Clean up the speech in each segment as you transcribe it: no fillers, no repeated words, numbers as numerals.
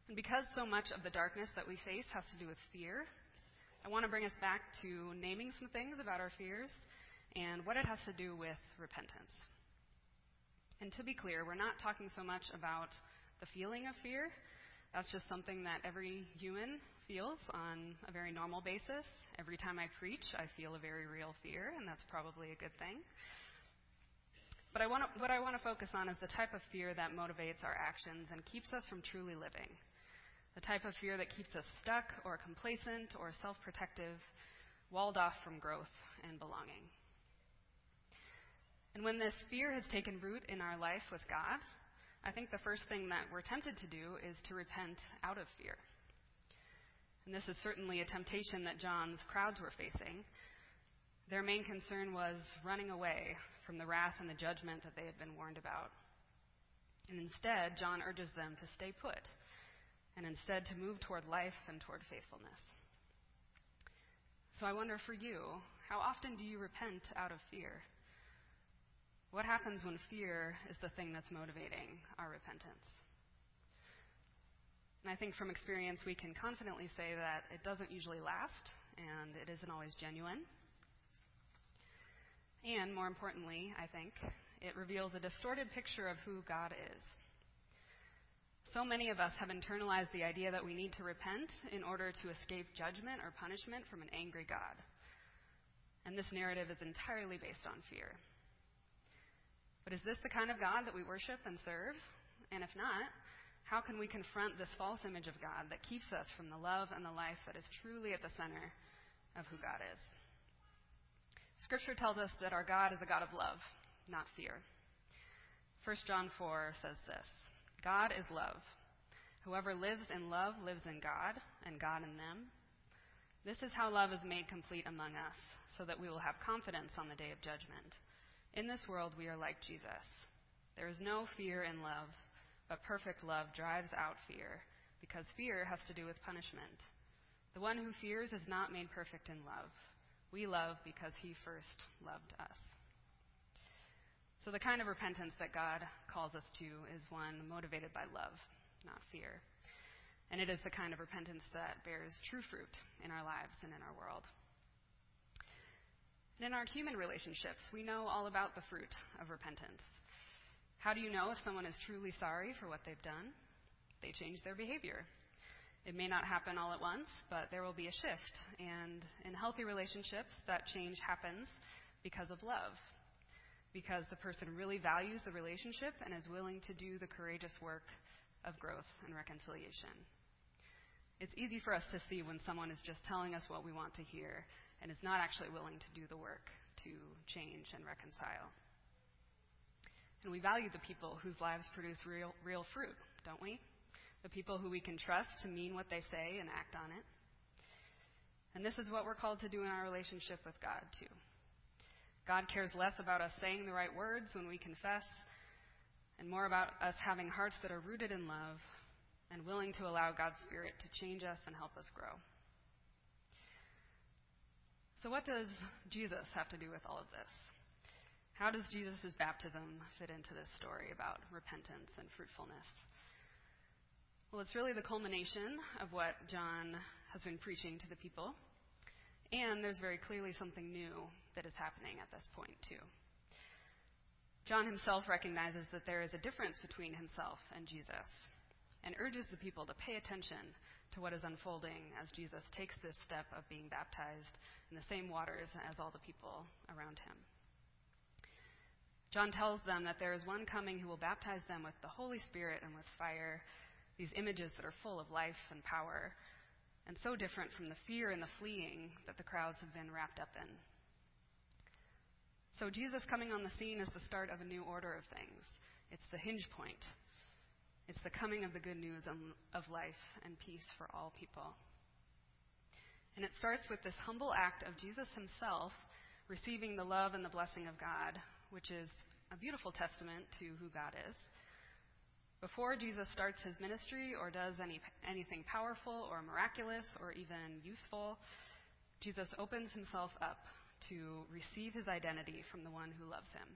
And because so much of the darkness that we face has to do with fear, I want to bring us back to naming some things about our fears and what it has to do with repentance. And to be clear, we're not talking so much about the feeling of fear. That's just something that every human feels on a very normal basis. Every time I preach, I feel a very real fear, and that's probably a good thing. But what I want to focus on is the type of fear that motivates our actions and keeps us from truly living. The type of fear that keeps us stuck or complacent or self-protective, walled off from growth and belonging. And when this fear has taken root in our life with God, I think the first thing that we're tempted to do is to repent out of fear. And this is certainly a temptation that John's crowds were facing. Their main concern was running away from the wrath and the judgment that they had been warned about. And instead, John urges them to stay put, and instead to move toward life and toward faithfulness. So I wonder for you, how often do you repent out of fear? What happens when fear is the thing that's motivating our repentance? And I think from experience we can confidently say that it doesn't usually last, and it isn't always genuine. And more importantly, I think, it reveals a distorted picture of who God is. So many of us have internalized the idea that we need to repent in order to escape judgment or punishment from an angry God. And this narrative is entirely based on fear. But is this the kind of God that we worship and serve? And if not, how can we confront this false image of God that keeps us from the love and the life that is truly at the center of who God is? Scripture tells us that our God is a God of love, not fear. 1 John 4 says this, God is love. Whoever lives in love lives in God, and God in them. This is how love is made complete among us, so that we will have confidence on the day of judgment. In this world, we are like Jesus. There is no fear in love, but perfect love drives out fear, because fear has to do with punishment. The one who fears is not made perfect in love. We love because he first loved us. So the kind of repentance that God calls us to is one motivated by love, not fear. And it is the kind of repentance that bears true fruit in our lives and in our world. And in our human relationships, we know all about the fruit of repentance. How do you know if someone is truly sorry for what they've done? They change their behavior. It may not happen all at once, but there will be a shift. And in healthy relationships, that change happens because of love. Because the person really values the relationship and is willing to do the courageous work of growth and reconciliation. It's easy for us to see when someone is just telling us what we want to hear and is not actually willing to do the work to change and reconcile. And we value the people whose lives produce real fruit, don't we? The people who we can trust to mean what they say and act on it. And this is what we're called to do in our relationship with God, too. God cares less about us saying the right words when we confess, and more about us having hearts that are rooted in love and willing to allow God's Spirit to change us and help us grow. So what does Jesus have to do with all of this? How does Jesus' baptism fit into this story about repentance and fruitfulness? Well, it's really the culmination of what John has been preaching to the people. And there's very clearly something new that is happening at this point, too. John himself recognizes that there is a difference between himself and Jesus and urges the people to pay attention to what is unfolding as Jesus takes this step of being baptized in the same waters as all the people around him. John tells them that there is one coming who will baptize them with the Holy Spirit and with fire, these images that are full of life and power, and so different from the fear and the fleeing that the crowds have been wrapped up in. So Jesus coming on the scene is the start of a new order of things. It's the hinge point. It's the coming of the good news of life and peace for all people. And it starts with this humble act of Jesus himself receiving the love and the blessing of God, which is a beautiful testament to who God is. Before Jesus starts his ministry or does anything powerful or miraculous or even useful, Jesus opens himself up to receive his identity from the one who loves him.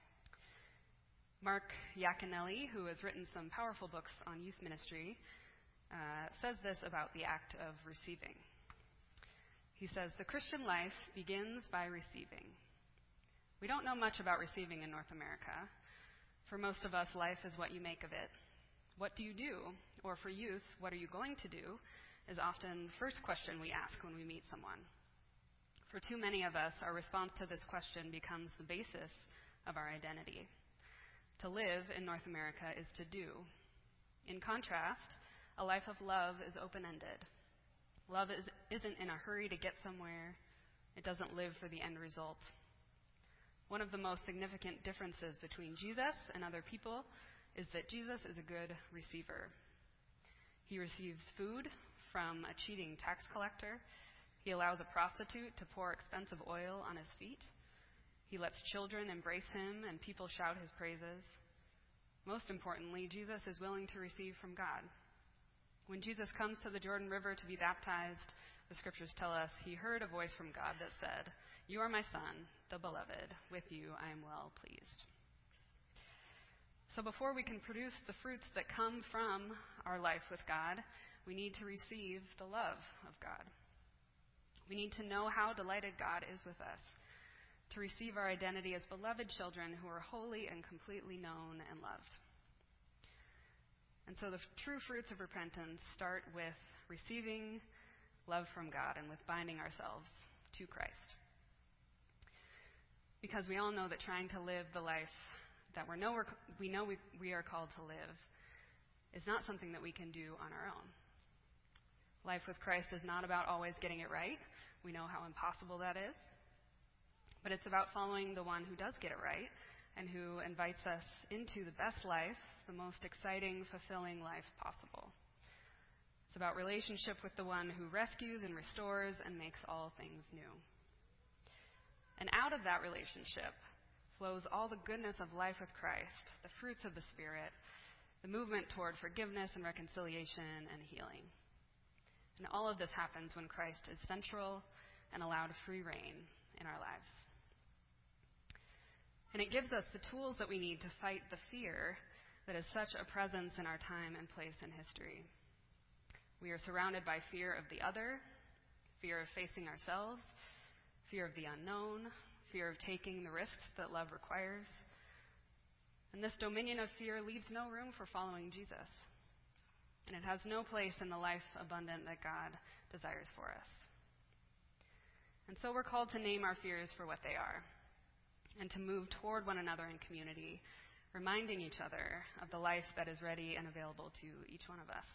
Mark Yaconelli, who has written some powerful books on youth ministry, says this about the act of receiving. He says, "The Christian life begins by receiving." We don't know much about receiving in North America. For most of us, life is what you make of it. What do you do? Or for youth, what are you going to do? Is often the first question we ask when we meet someone. For too many of us, our response to this question becomes the basis of our identity. To live in North America is to do. In contrast, a life of love is open-ended. Love isn't in a hurry to get somewhere. It doesn't live for the end result. One of the most significant differences between Jesus and other people is that Jesus is a good receiver. He receives food from a cheating tax collector. He allows a prostitute to pour expensive oil on his feet. He lets children embrace him and people shout his praises. Most importantly, Jesus is willing to receive from God. When Jesus comes to the Jordan River to be baptized, the scriptures tell us he heard a voice from God that said, "You are my son, the beloved. With you I am well pleased." So before we can produce the fruits that come from our life with God, we need to receive the love of God. We need to know how delighted God is with us, to receive our identity as beloved children who are wholly and completely known and loved. And so the true fruits of repentance start with receiving love from God and with binding ourselves to Christ. Because we all know that trying to live the life that we are called to live is not something that we can do on our own. Life with Christ is not about always getting it right. We know how impossible that is. But it's about following the one who does get it right and who invites us into the best life, the most exciting, fulfilling life possible. It's about relationship with the one who rescues and restores and makes all things new. And out of that relationship flows all the goodness of life with Christ, the fruits of the Spirit, the movement toward forgiveness and reconciliation and healing. And all of this happens when Christ is central and allowed free reign in our lives. And it gives us the tools that we need to fight the fear that is such a presence in our time and place in history. We are surrounded by fear of the other, fear of facing ourselves, fear of the unknown, fear of taking the risks that love requires. And this dominion of fear leaves no room for following Jesus. And it has no place in the life abundant that God desires for us. And so we're called to name our fears for what they are and to move toward one another in community, reminding each other of the life that is ready and available to each one of us.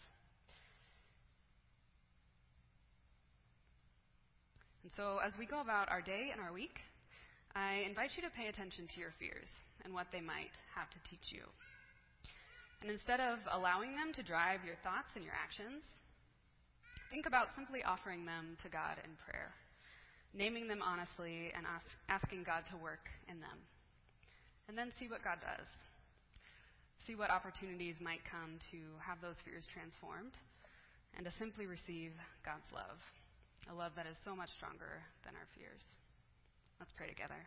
And so as we go about our day and our week, I invite you to pay attention to your fears and what they might have to teach you. And instead of allowing them to drive your thoughts and your actions, think about simply offering them to God in prayer, naming them honestly and asking God to work in them. And then see what God does. See what opportunities might come to have those fears transformed and to simply receive God's love, a love that is so much stronger than our fears. Let's pray together.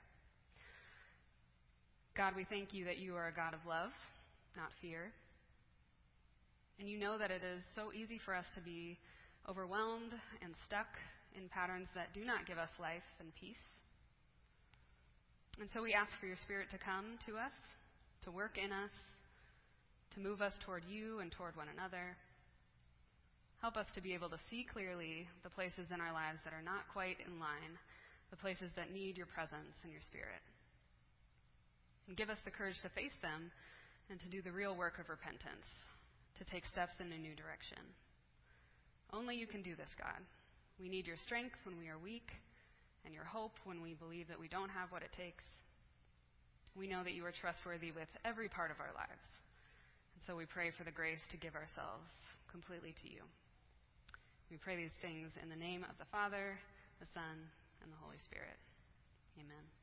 God, we thank you that you are a God of love, not fear. And you know that it is so easy for us to be overwhelmed and stuck in patterns that do not give us life and peace. And so we ask for your Spirit to come to us, to work in us, to move us toward you and toward one another. Help us to be able to see clearly the places in our lives that are not quite in line, the places that need your presence and your Spirit. And give us the courage to face them and to do the real work of repentance, to take steps in a new direction. Only you can do this, God. We need your strength when we are weak and your hope when we believe that we don't have what it takes. We know that you are trustworthy with every part of our lives. And so we pray for the grace to give ourselves completely to you. We pray these things in the name of the Father, the Son, and the Holy Spirit. Amen.